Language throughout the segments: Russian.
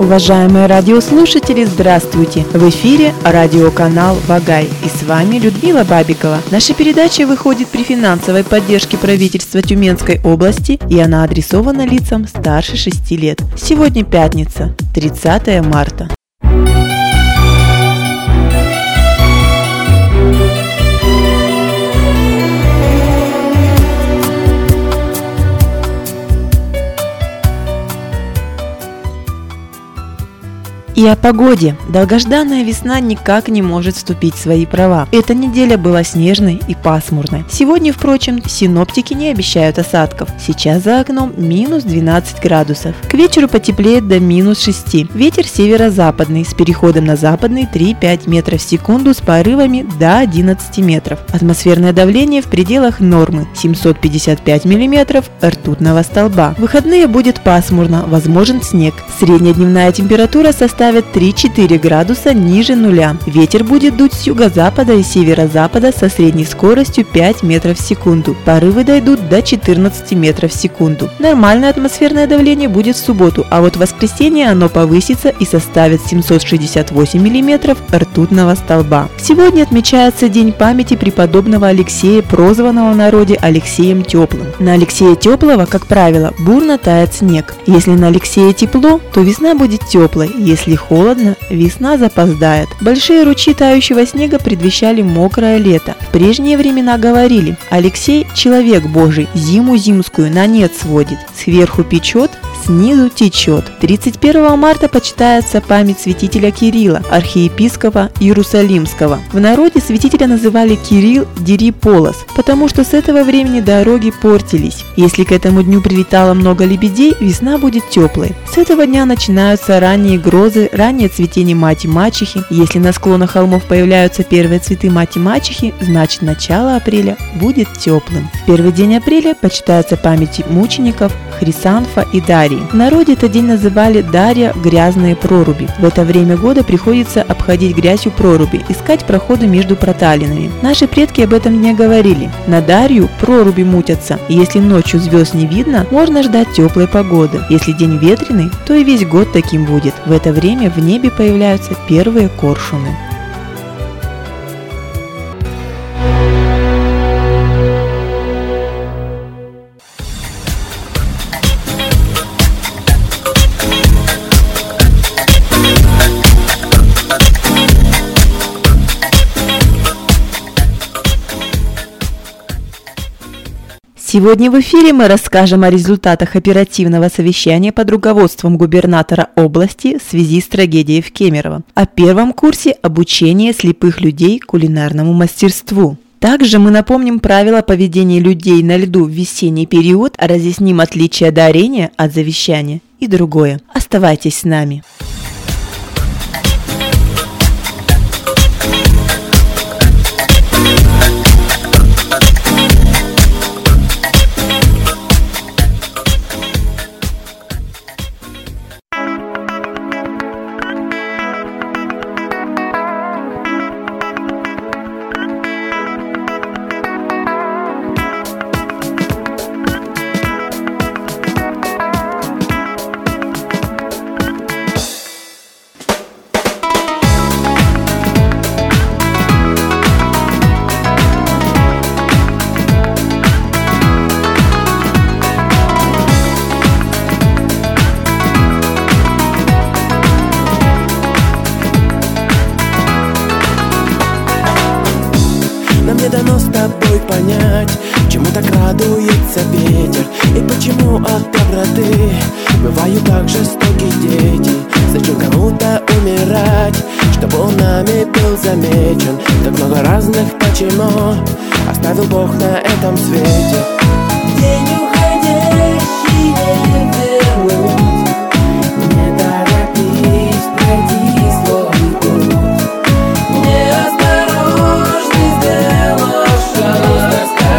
Уважаемые радиослушатели, здравствуйте! В эфире радиоканал «Вагай» и с вами Людмила Бабикова. Наша передача выходит при финансовой поддержке правительства Тюменской области, и она адресована лицам старше 6 лет. Сегодня пятница, 30 марта. И о погоде. Долгожданная весна никак не может вступить в свои права. Эта неделя была снежной и пасмурной. Сегодня, впрочем, синоптики не обещают осадков. Сейчас за окном минус 12 градусов. К вечеру потеплеет до минус 6. Ветер северо-западный с переходом на западный 3-5 метров в секунду с порывами до 11 метров. Атмосферное давление в пределах нормы 755 миллиметров ртутного столба. В выходные будет пасмурно, возможен снег. Средняя дневная температура составит 3-4 градуса ниже нуля. Ветер будет дуть с юго-запада и северо-запада со средней скоростью 5 метров в секунду. Порывы дойдут до 14 метров в секунду. Нормальное атмосферное давление будет в субботу, а вот в воскресенье оно повысится и составит 768 миллиметров ртутного столба. Сегодня отмечается День памяти преподобного Алексея, прозванного в народе Алексеем Теплым. На Алексея Теплого, как правило, бурно тает снег. Если на Алексея тепло, то весна будет теплой. Если холодно, весна запоздает. Большие ручьи тающего снега предвещали мокрое лето. В прежние времена говорили: Алексей – человек Божий, зиму зимскую на нет сводит, сверху печет, снизу течет. 31 марта почитается память святителя Кирилла, архиепископа Иерусалимского. В народе святителя называли Кирилл Дириполос, потому что с этого времени дороги портились. Если к этому дню прилетало много лебедей, весна будет теплой. С этого дня начинаются ранние грозы, раннее цветение мать-мачехи. Если на склонах холмов появляются первые цветы мать-мачехи, значит начало апреля будет теплым. В первый день апреля почитается память мучеников Хрисанфа и Дарии. В народе этот день называли Дарья грязные проруби. В это время года приходится обходить грязью проруби, искать проходы между проталинами. Наши предки об этом не говорили. На Дарью проруби мутятся, и если ночью звезд не видно, можно ждать теплой погоды. Если день ветреный, то и весь год таким будет. В это время в небе появляются первые коршуны. Сегодня в эфире мы расскажем о результатах оперативного совещания под руководством губернатора области в связи с трагедией в Кемерово, о первом курсе обучения слепых людей кулинарному мастерству. Также мы напомним правила поведения людей на льду в весенний период, разъясним отличия дарения от завещания и другое. Оставайтесь с нами. Понять, чему так радуется ветер, и почему от доброты бывают так жестоки дети. Зачем кому-то умирать, чтобы он нами был замечен? Так много разных почему оставил Бог на этом свете. День уходящий не вернуть, не торопись, пройди свой путь. Неосторожный сделаешь шаг.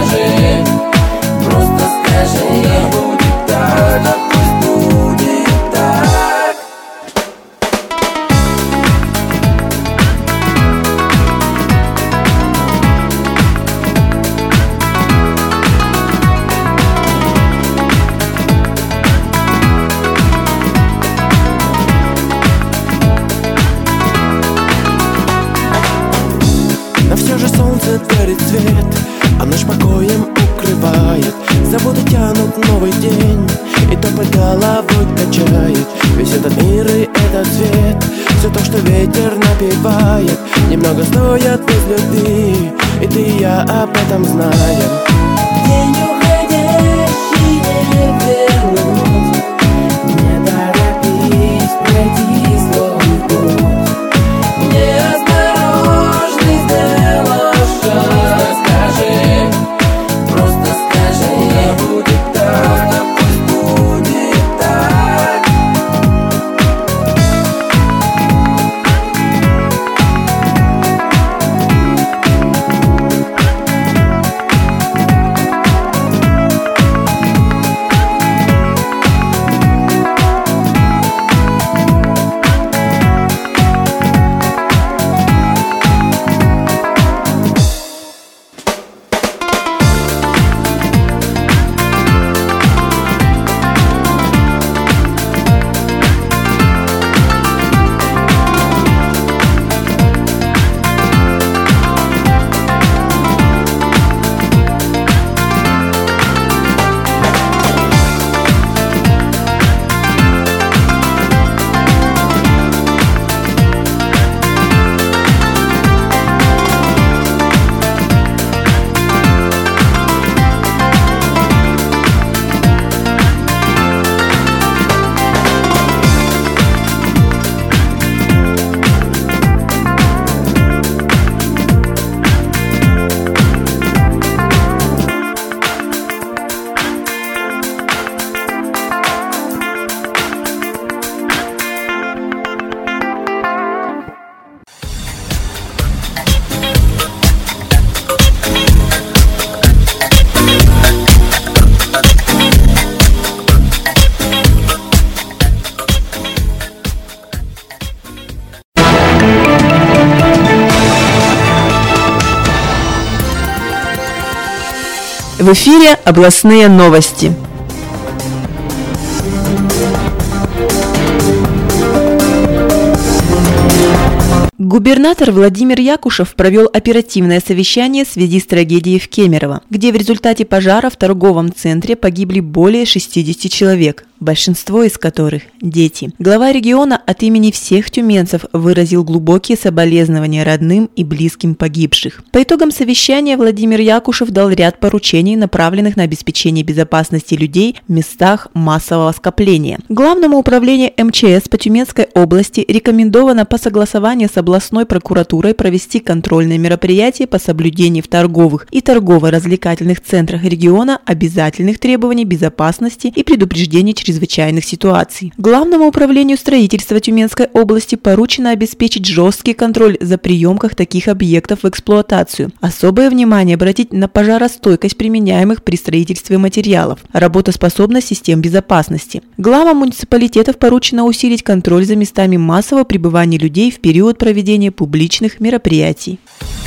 Просто скажи, да будет так, а пусть будет так. горит свет, а ночь покоем укрывает. Забуду тянут новый день, и тополь головой качает. Весь этот мир и этот свет, все то, что ветер напевает, немного стоят без любви, и ты и я об этом знаем. День уходящий не вернуть, не торопись пройти свой путь. Неосторожный сделаешь шаг, скажи, просто скажи, да будет так, да пусть будет так. В эфире областные новости. Губернатор Владимир Якушев провел оперативное совещание в связи с трагедией в Кемерово, где в результате пожара в торговом центре погибли более 60 человек, большинство из которых – дети. Глава региона от имени всех тюменцев выразил глубокие соболезнования родным и близким погибших. По итогам совещания Владимир Якушев дал ряд поручений, направленных на обеспечение безопасности людей в местах массового скопления. Главному управлению МЧС по Тюменской области рекомендовано по согласованию с областной прокуратурой провести контрольные мероприятия по соблюдению в торговых и торгово-развлекательных центрах региона обязательных требований безопасности и предупреждения чрезвычайных ситуаций. Главному управлению строительства Тюменской области поручено обеспечить жесткий контроль за приемках таких объектов в эксплуатацию. Особое внимание обратить на пожаростойкость применяемых при строительстве материалов, работоспособность систем безопасности. Главам муниципалитетов поручено усилить контроль за местами массового пребывания людей в период проведения публичных мероприятий.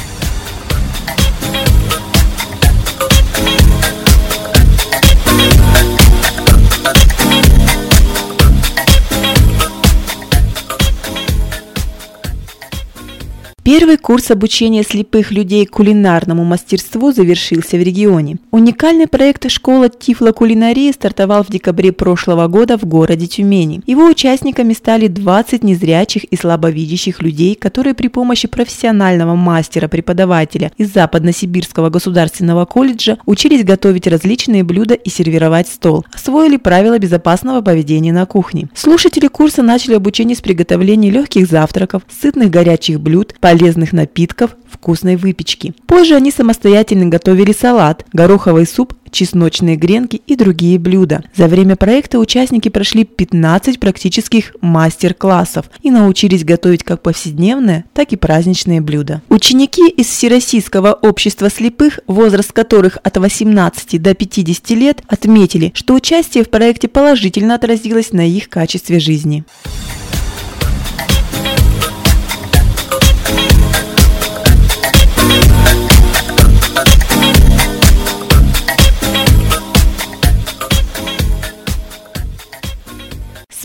Первый курс обучения слепых людей кулинарному мастерству завершился в регионе. Уникальный проект «Школа тифлокулинарии» стартовал в декабре прошлого года в городе Тюмени. Его участниками стали 20 незрячих и слабовидящих людей, которые при помощи профессионального мастера-преподавателя из Западно-Сибирского государственного колледжа учились готовить различные блюда и сервировать стол, освоили правила безопасного поведения на кухне. Слушатели курса начали обучение с приготовления легких завтраков, сытных горячих блюд, полезных напитков, вкусной выпечки. Позже они самостоятельно готовили салат, гороховый суп, чесночные гренки и другие блюда. За время проекта участники прошли 15 практических мастер-классов и научились готовить как повседневные, так и праздничные блюда. Ученики из Всероссийского общества слепых, возраст которых от 18 до 50 лет, отметили, что участие в проекте положительно отразилось на их качестве жизни.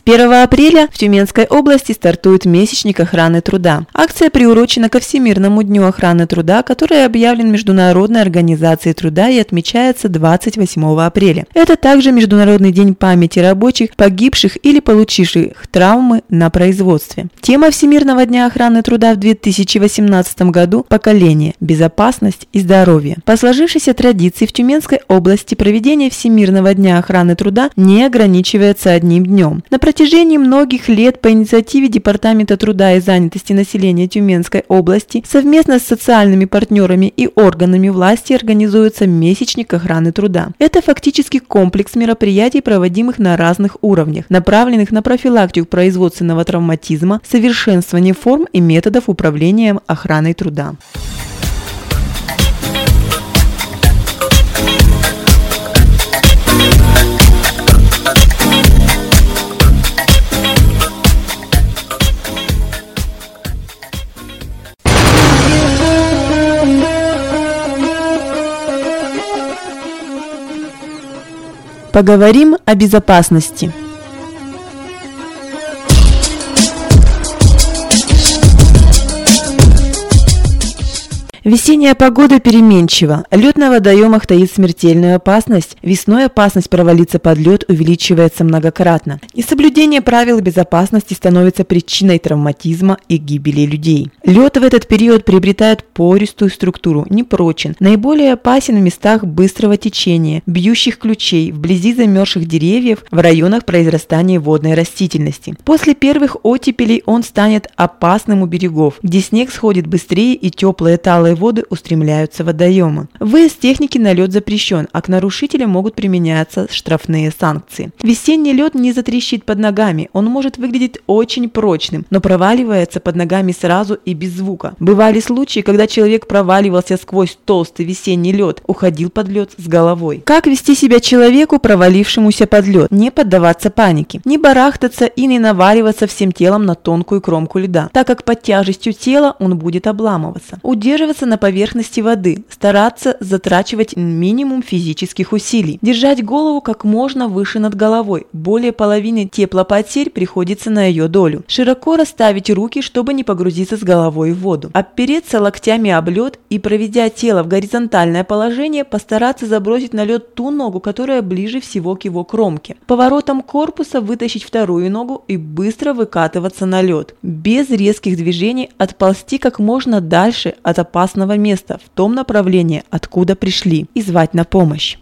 1 апреля в Тюменской области стартует месячник охраны труда. Акция приурочена ко Всемирному дню охраны труда, который объявлен Международной организацией труда и отмечается 28 апреля. Это также Международный день памяти рабочих, погибших или получивших травмы на производстве. Тема Всемирного дня охраны труда в 2018 году – поколение, безопасность и здоровье. По сложившейся традиции в Тюменской области проведение Всемирного дня охраны труда не ограничивается одним днем. На протяжении многих лет по инициативе Департамента труда и занятости населения Тюменской области совместно с социальными партнерами и органами власти организуется месячник охраны труда. Это фактически комплекс мероприятий, проводимых на разных уровнях, направленных на профилактику производственного травматизма, совершенствование форм и методов управления охраной труда. Поговорим о безопасности. Весенняя погода переменчива. Лед на водоемах таит смертельную опасность. Весной опасность провалиться под лед увеличивается многократно. Несоблюдение правил безопасности становится причиной травматизма и гибели людей. Лед в этот период приобретает пористую структуру, непрочен, наиболее опасен в местах быстрого течения, бьющих ключей, вблизи замерзших деревьев, в районах произрастания водной растительности. После первых оттепелей он станет опасным у берегов, где снег сходит быстрее и теплые талые воды устремляются в водоемы. Выезд техники на лед запрещен, а к нарушителям могут применяться штрафные санкции. Весенний лед не затрещит под ногами, он может выглядеть очень прочным, но проваливается под ногами сразу и без звука. Бывали случаи, когда человек проваливался сквозь толстый весенний лед, уходил под лед с головой. Как вести себя человеку, провалившемуся под лед? Не поддаваться панике, не барахтаться и не наваливаться всем телом на тонкую кромку льда, так как под тяжестью тела он будет обламываться. Удерживаться на поверхности воды, стараться затрачивать минимум физических усилий, держать голову как можно выше над головой, более половины теплопотерь приходится на ее долю, широко расставить руки, чтобы не погрузиться с головой в воду, опереться локтями об лед и, проведя тело в горизонтальное положение, постараться забросить на лед ту ногу, которая ближе всего к его кромке. Поворотом корпуса вытащить вторую ногу и быстро выкатываться на лед. Без резких движений отползти как можно дальше от опасного места в том направлении, откуда пришли, и звать на помощь.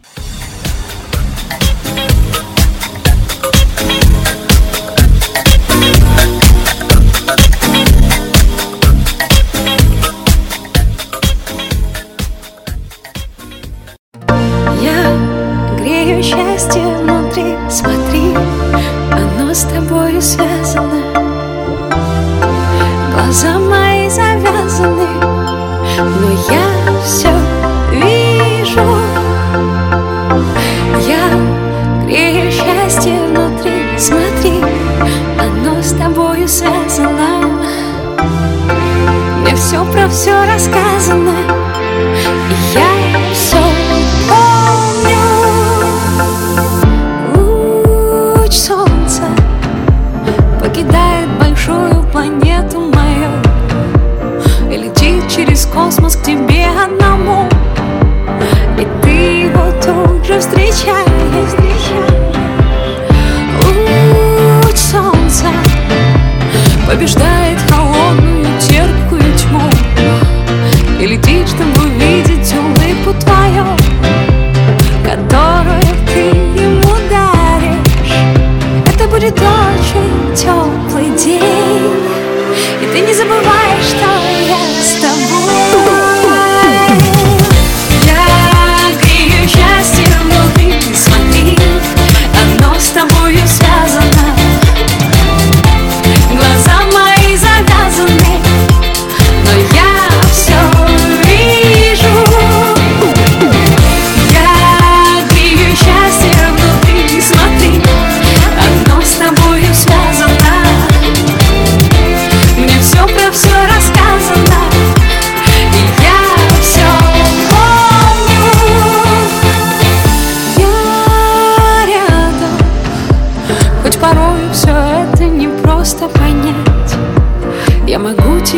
Я грею счастье внутри, смотри, оно с тобою связано. Глаза мои завязаны, но я все вижу. Я грею счастье внутри, смотри, оно с тобою связано. Мне все про все рассказано, и я все помню. Луч солнца покидает большую планету мою и летит через космос к тебе одному, и ты его тут же встречаешь. Луч солнца побеждает холодную терпкую тьму и летит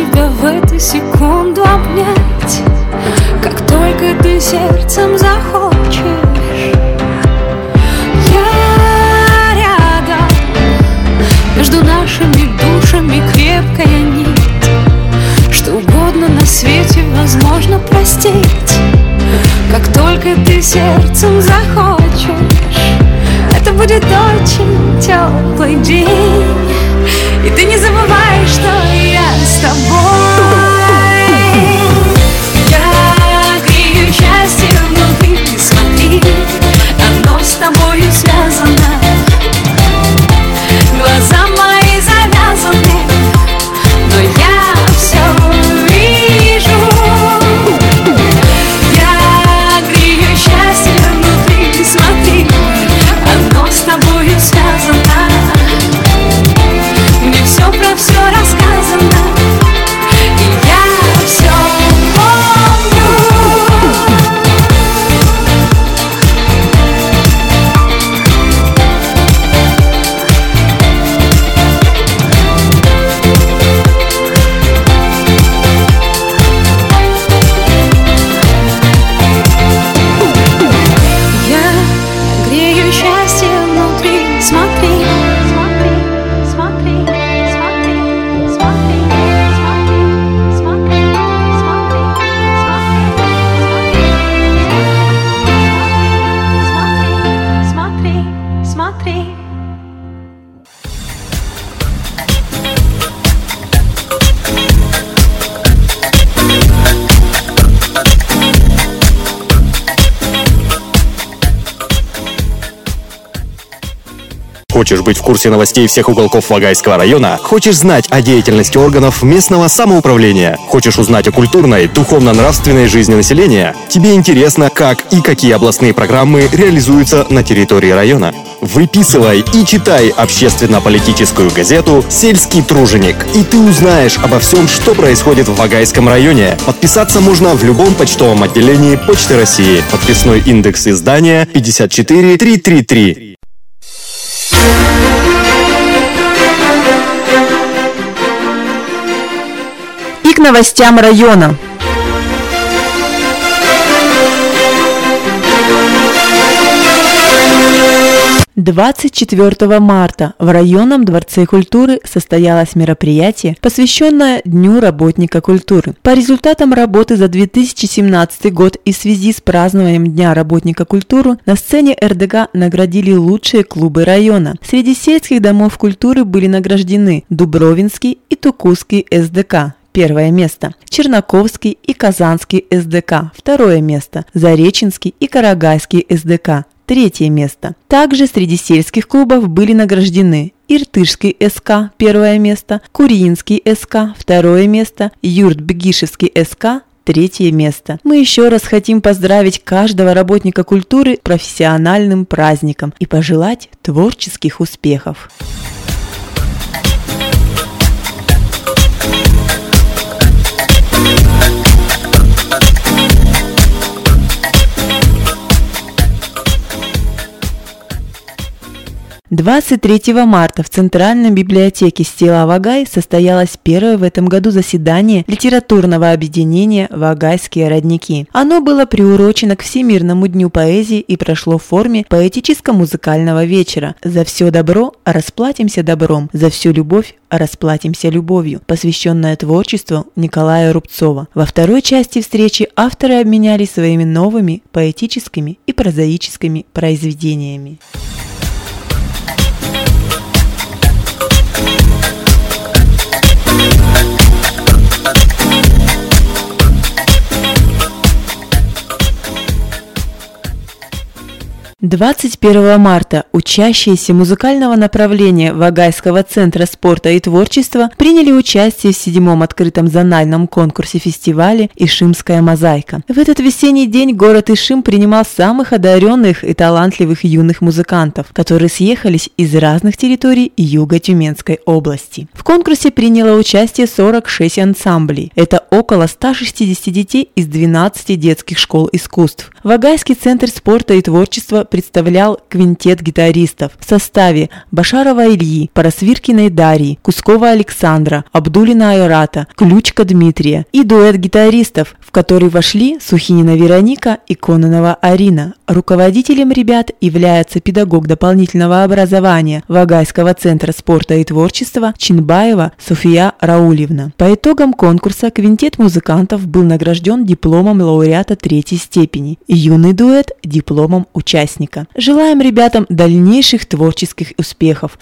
тебя в эту секунду обнять, как только ты сердцем захочешь. Я рядом, между нашими душами крепкая нить. Что угодно на свете возможно простить, как только ты сердцем захочешь. Это будет очень теплый день, и ты не забывай, что я с тобой. Я грею счастье внутри, смотри, оно с тобою связано. Глаза мои завязаны, но я все вижу. Я грею счастье внутри, смотри, оно с тобою связано. Мне все про все рассказано, и я все помню. Я грею счастье внутри, смотри, смотри, смотри, смотри, смотри, смотри, смотри, смотри, смотри, смотри, смотри. Хочешь быть в курсе новостей всех уголков Вагайского района? Хочешь знать о деятельности органов местного самоуправления? Хочешь узнать о культурной, духовно-нравственной жизни населения? Тебе интересно, как и какие областные программы реализуются на территории района? Выписывай и читай общественно-политическую газету «Сельский труженик», и ты узнаешь обо всем, что происходит в Вагайском районе. Подписаться можно в любом почтовом отделении Почты России. Подписной индекс издания 54333. И к новостям района. 24 марта в районном дворце культуры состоялось мероприятие, посвященное Дню работника культуры. По результатам работы за 2017 год и в связи с празднованием Дня работника культуры на сцене РДК наградили лучшие клубы района. Среди сельских домов культуры были награждены Дубровинский и Тукусский СДК. Первое место. Чернаковский и Казанский СДК. Второе место. Зареченский и Карагайский СДК. Третье место. Также среди сельских клубов были награждены Иртышский СК, первое место, Курьинский СК, второе место, Юрт-Бегишевский СК, третье место. Мы еще раз хотим поздравить каждого работника культуры с профессиональным праздником и пожелать творческих успехов. «23 марта в Центральной библиотеке села Вагай состоялось первое в этом году заседание литературного объединения «Вагайские родники». Оно было приурочено к Всемирному дню поэзии и прошло в форме поэтическо-музыкального вечера. «За все добро расплатимся добром, за всю любовь расплатимся любовью», посвященное творчеству Николая Рубцова. Во второй части встречи авторы обменялись своими новыми поэтическими и прозаическими произведениями. «21 марта учащиеся музыкального направления Вагайского центра спорта и творчества приняли участие в 7-м открытом зональном конкурсе фестиваля «Ишимская мозаика». В этот весенний день город Ишим принимал самых одаренных и талантливых юных музыкантов, которые съехались из разных территорий юга Тюменской области. В конкурсе приняло участие 46 ансамблей. Это около 160 детей из 12 детских школ искусств. Вагайский центр спорта и творчества представлял квинтет гитаристов в составе Башарова Ильи, Парасвиркиной Дарьи, Кускова Александра, Абдулина Айрата, Ключка Дмитрия и дуэт гитаристов, в который вошли Сухинина Вероника и Кононова Арина. Руководителем ребят является педагог дополнительного образования Вагайского центра спорта и творчества Чинбаева София Раульевна. По итогам конкурса квинтет музыкантов был награжден дипломом лауреата 3-й степени, и юный дуэт – дипломом участника. Желаем ребятам дальнейших творческих успехов.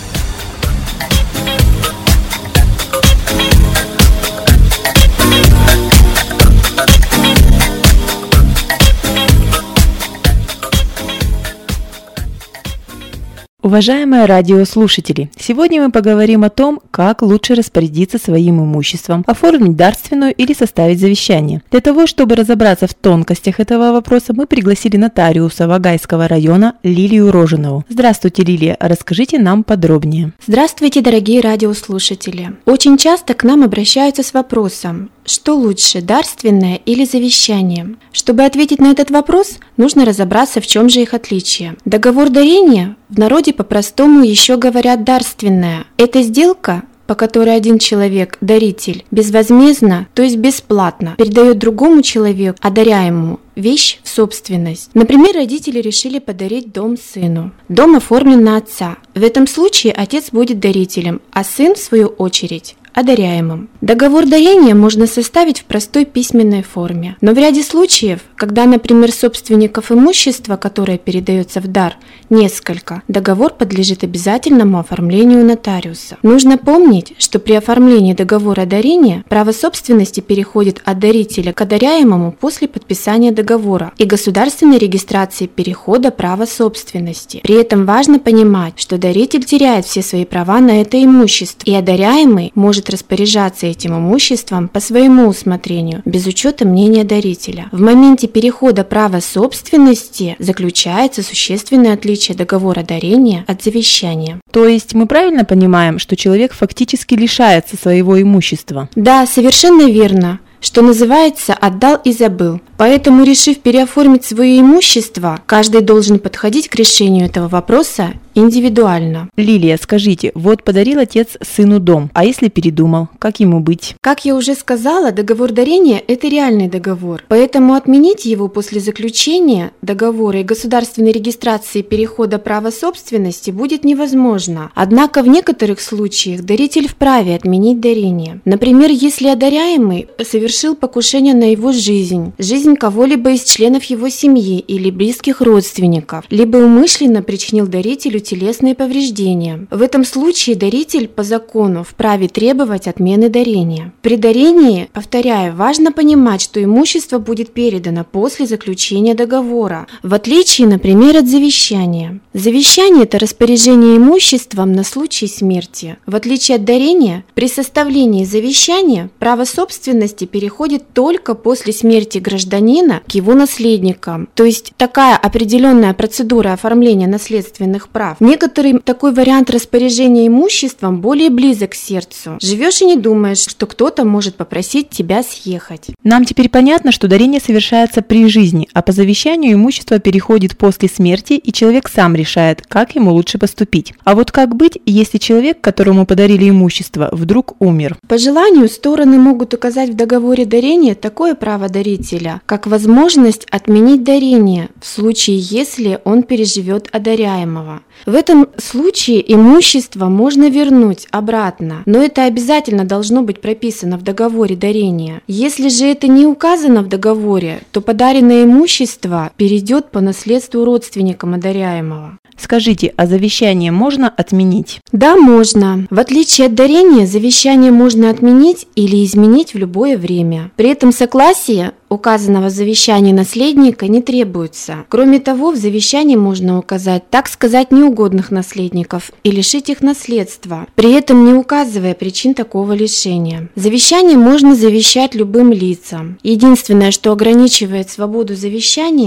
Уважаемые радиослушатели, сегодня мы поговорим о том, как лучше распорядиться своим имуществом, оформить дарственную или составить завещание. Для того, чтобы разобраться в тонкостях этого вопроса, мы пригласили нотариуса Вагайского района Лилию Роженову. Здравствуйте, Лилия, расскажите нам подробнее. Здравствуйте, дорогие радиослушатели. Очень часто к нам обращаются с вопросом, что лучше, дарственное или завещание? Чтобы ответить на этот вопрос, нужно разобраться, в чем же их отличие. Договор дарения в народе по-простому еще говорят дарственное. Это сделка, по которой один человек, даритель, безвозмездно, то есть бесплатно, передает другому человеку, одаряемому, вещь в собственность. Например, родители решили подарить дом сыну. Дом оформлен на отца. В этом случае отец будет дарителем, а сын, в свою очередь, одаряемым. Договор дарения можно составить в простой письменной форме, но в ряде случаев, когда, например, собственников имущества, которое передается в дар, несколько, договор подлежит обязательному оформлению нотариуса. Нужно помнить, что при оформлении договора дарения право собственности переходит от дарителя к одаряемому после подписания договора и государственной регистрации перехода права собственности. При этом важно понимать, что даритель теряет все свои права на это имущество, и одаряемый может распоряжаться этим имуществом по своему усмотрению, без учета мнения дарителя. В моменте перехода права собственности заключается существенное отличие договора дарения от завещания. То есть мы правильно понимаем, что человек фактически лишается своего имущества? Да, совершенно верно. Что называется, отдал и забыл. Поэтому, решив переоформить свое имущество, каждый должен подходить к решению этого вопроса индивидуально. Лилия, скажите, вот подарил отец сыну дом, а если передумал, как ему быть? Как я уже сказала, договор дарения – это реальный договор, поэтому отменить его после заключения договора и государственной регистрации перехода права собственности будет невозможно. Однако в некоторых случаях даритель вправе отменить дарение. Например, если одаряемый совершил покушение на его жизнь кого-либо из членов его семьи или близких родственников, либо умышленно причинил дарителю телесные повреждения. В этом случае даритель по закону вправе требовать отмены дарения. При дарении, повторяю, важно понимать, что имущество будет передано после заключения договора, в отличие, например, от завещания. Завещание – это распоряжение имуществом на случай смерти. В отличие от дарения, при составлении завещания право собственности переходит только после смерти гражданина к его наследникам. То есть такая определенная процедура оформления наследственных прав. Некоторый такой вариант распоряжения имуществом более близок к сердцу. Живешь и не думаешь, что кто-то может попросить тебя съехать. Нам теперь понятно, что дарение совершается при жизни, а по завещанию имущество переходит после смерти, и человек сам решает, как ему лучше поступить. А вот как быть, если человек, которому подарили имущество, вдруг умер? По желанию стороны могут указать в договоре дарения такое право дарителя, как возможность отменить дарение в случае, если он переживет одаряемого. В этом случае имущество можно вернуть обратно, но это обязательно должно быть прописано в договоре дарения. Если же это не указано в договоре, то подаренное имущество перейдет по наследству родственникам одаряемого. Скажите, а завещание можно отменить? Да, можно. В отличие от дарения, завещание можно отменить или изменить в любое время. При этом согласие указанного в завещании наследника не требуется. Кроме того, в завещании можно указать, так сказать, неугодных наследников и лишить их наследства, при этом не указывая причин такого лишения. Завещание можно завещать любым лицам. Единственное, что ограничивает свободу завещания,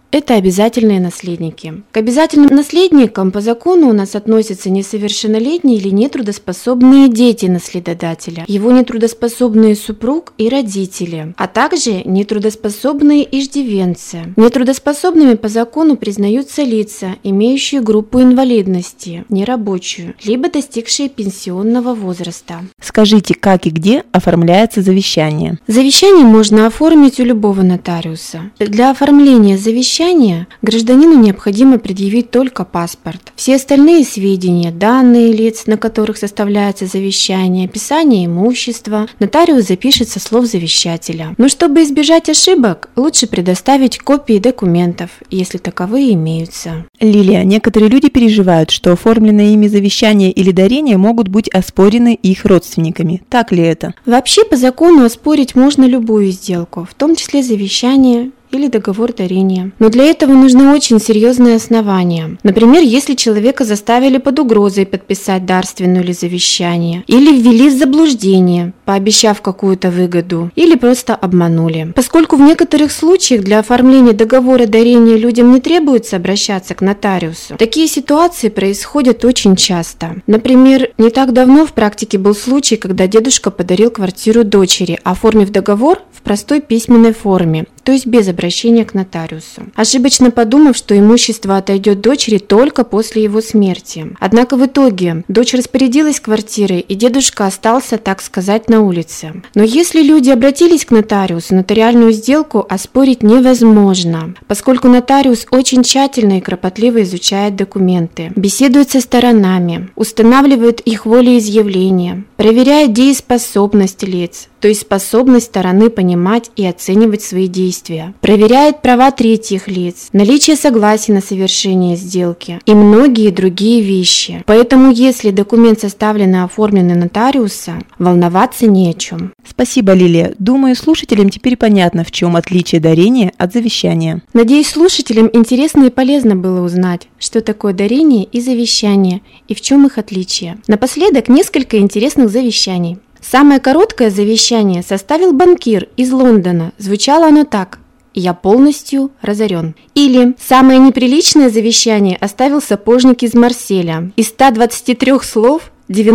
– это обязательные наследники. К обязательным наследникам по закону у нас относятся несовершеннолетние или нетрудоспособные дети наследодателя, его нетрудоспособный супруг и родители, а также нетрудоспособные иждивенцы. Нетрудоспособными по закону признаются лица, имеющие группу инвалидности, нерабочую, либо достигшие пенсионного возраста. Скажите, как и где оформляется завещание? Завещание можно оформить у любого нотариуса. Для оформления завещания гражданину необходимо предъявить только паспорт. Все остальные сведения, данные лиц, на которых составляется завещание, описание имущества, нотариус запишет со слов завещателя. Но чтобы избежать ошибок, лучше предоставить копии документов, если таковые имеются. Лилия, некоторые люди переживают, что оформленное ими завещание или дарение могут быть оспорены их родственниками. Так ли это? Вообще по закону оспорить можно любую сделку, в том числе завещание или договор дарения. Но для этого нужны очень серьезные основания. Например, если человека заставили под угрозой подписать дарственную или завещание, или ввели в заблуждение, пообещав какую-то выгоду, или просто обманули. Поскольку в некоторых случаях для оформления договора дарения людям не требуется обращаться к нотариусу, такие ситуации происходят очень часто. Например, не так давно в практике был случай, когда дедушка подарил квартиру дочери, оформив договор в простой письменной форме, то есть без обращения к нотариусу, ошибочно подумав, что имущество отойдет дочери только после его смерти. Однако в итоге дочь распорядилась квартирой, и дедушка остался, так сказать, на улице. Но если люди обратились к нотариусу, нотариальную сделку оспорить невозможно, поскольку нотариус очень тщательно и кропотливо изучает документы, беседует со сторонами, устанавливает их волеизъявление, проверяет дееспособность лиц, то есть способность стороны понимать и оценивать свои действия, проверяет права третьих лиц, наличие согласия на совершение сделки и многие другие вещи. Поэтому, если документ составлен и оформлен нотариуса, волноваться не о чем. Спасибо, Лилия. Думаю, слушателям теперь понятно, в чем отличие дарения от завещания. Надеюсь, слушателям интересно и полезно было узнать, что такое дарение и завещание, и в чем их отличие. Напоследок несколько интересных завещаний. Самое короткое завещание составил банкир из Лондона. Звучало оно так: «Я полностью разорен». Или самое неприличное завещание оставил сапожник из Марселя. Из 123 слов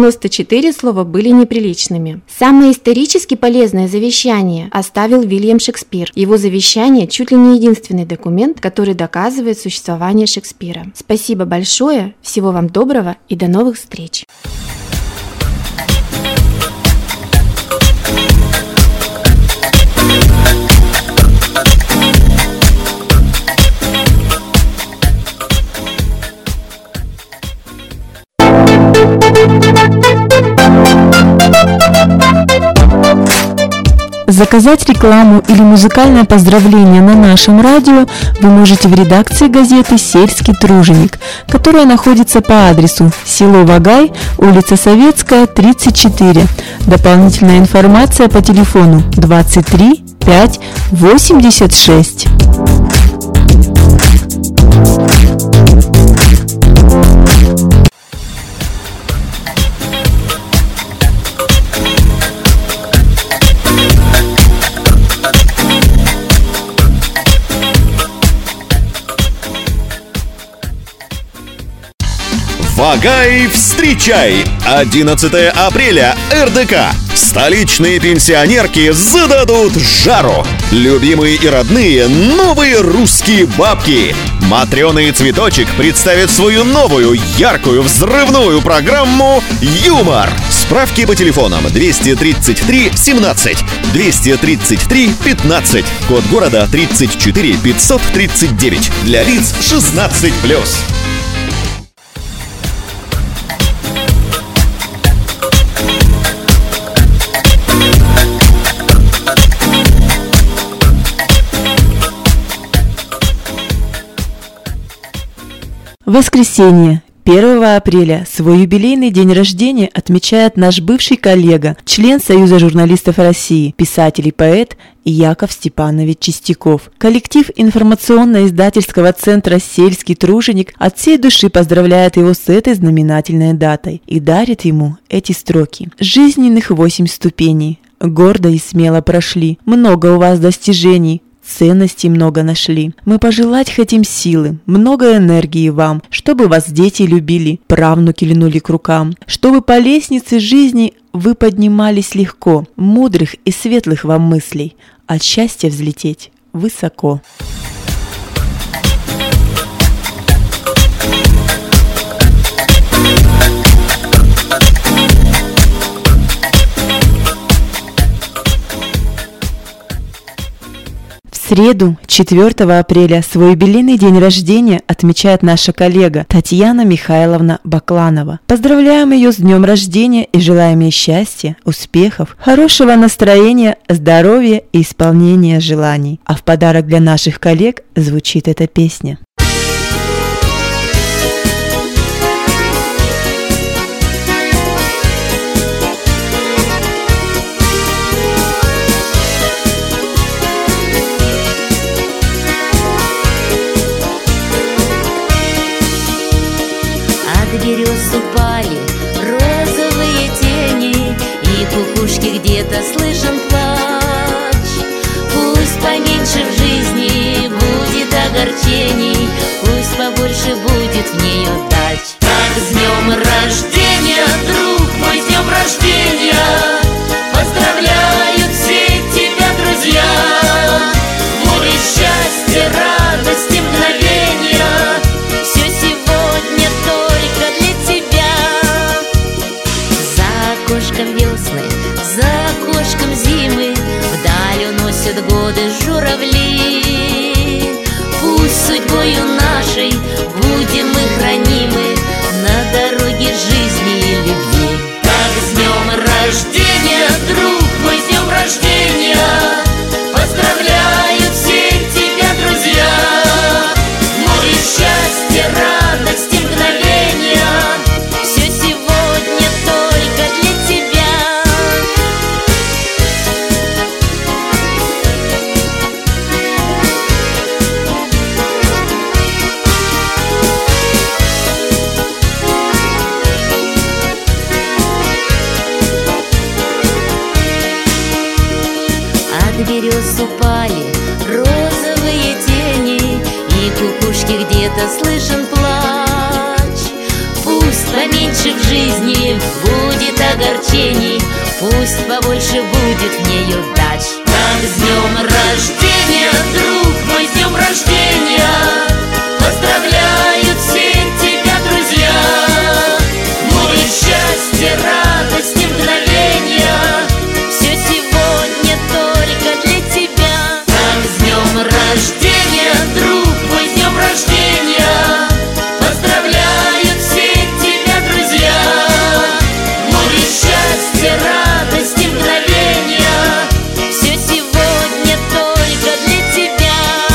94 слова были неприличными. Самое исторически полезное завещание оставил Вильям Шекспир. Его завещание чуть ли не единственный документ, который доказывает существование Шекспира. Спасибо большое, всего вам доброго и до новых встреч! Заказать рекламу или музыкальное поздравление на нашем радио вы можете в редакции газеты «Сельский труженик», которая находится по адресу село Вагай, улица Советская, 34. Дополнительная информация по телефону 23 5 86. Вагай, встречай! 11 апреля, РДК. Столичные пенсионерки зададут жару. Любимые и родные новые русские бабки. Матрёна и Цветочек представят свою новую, яркую, взрывную программу «Юмор». Справки по телефонам 233 17, 233 15, код города 34 539, для лиц 16+. Воскресенье, 1 апреля, свой юбилейный день рождения отмечает наш бывший коллега, член Союза журналистов России, писатель и поэт Яков Степанович Чистяков. Коллектив информационно-издательского центра «Сельский труженик» от всей души поздравляет его с этой знаменательной датой и дарит ему эти строки. Жизненных 8 ступеней. Гордо и смело прошли, много у вас достижений. ценностей много нашли. Мы пожелать хотим силы, много энергии вам, чтобы вас дети любили, правнуки льнули к рукам, чтобы по лестнице жизни вы поднимались легко, мудрых и светлых вам мыслей, от счастья взлететь высоко. В среду, 4 апреля, свой юбилейный день рождения отмечает наша коллега Татьяна Михайловна Бакланова. Поздравляем ее с днем рождения и желаем ей счастья, успехов, хорошего настроения, здоровья и исполнения желаний. А в подарок для наших коллег звучит эта песня. Берез упали розовые тени, и кукушки где-то слышен плач. Пусть поменьше в жизни будет огорчений, пусть побольше будет в нее дач. Так, с днем рождения, друг мой, с днем рождения! Поздравляют все тебя, друзья! Море счастья, радости, мгновения! Все сегодня только для тебя. За окошком весны, за окошком зимы вдаль уносят годы журавли. Пусть судьбою нашей будем мы хранимы на дороге жизни и любви. Так, с днем рождения, друг мой, с днем рождения! Поздравляют все тебя, друзья! Море счастья, радости, мгновения! Все сегодня только для тебя. От берез упали розовые тени, и кукушки где-то слышен плач. Пусть поменьше в жизни будет огорчений, пусть побольше будет в нее дач. Так, с днем рождения, друг мой, с днем рождения! Поздравляют все тебя, друзья! Море счастья, радости, мгновения! Все сегодня только для тебя. Так, с днем рождения, друг мой, с днем рождения! Поздравляют все тебя, друзья! Море счастья, радости, мгновения! Все сегодня только для тебя.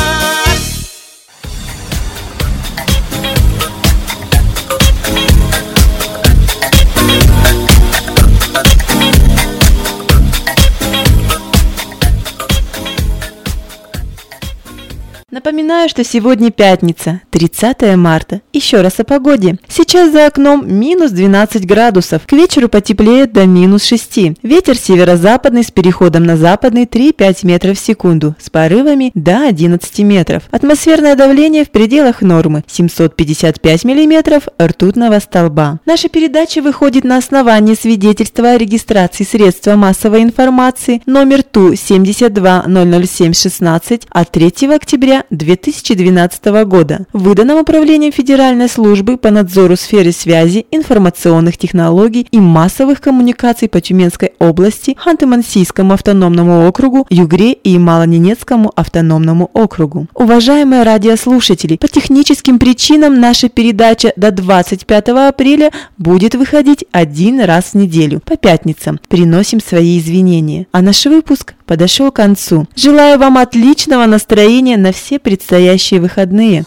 Напоминаю, что сегодня пятница, 30 марта. Еще раз о погоде. Сейчас за окном минус 12 градусов. К вечеру потеплеет до минус 6. Ветер северо-западный с переходом на западный 3-5 метров в секунду. С порывами до 11 метров. Атмосферное давление в пределах нормы. 755 миллиметров ртутного столба. Наша передача выходит на основании свидетельства о регистрации средства массовой информации номер ТУ 7200716 от 3 октября 2012 года, выданном Управлением Федеральной службы по надзору сферы связи, информационных технологий и массовых коммуникаций по Тюменской области, Ханты-Мансийскому автономному округу, Югре и Ямало-Ненецкому автономному округу. Уважаемые радиослушатели, по техническим причинам наша передача до 25 апреля будет выходить один раз в неделю, по пятницам. Приносим свои извинения. А наш выпуск подошел к концу. Желаю вам отличного настроения на все предстоящие выходные.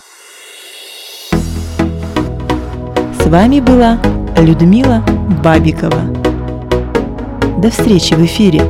С вами была Людмила Бабикова. До встречи в эфире.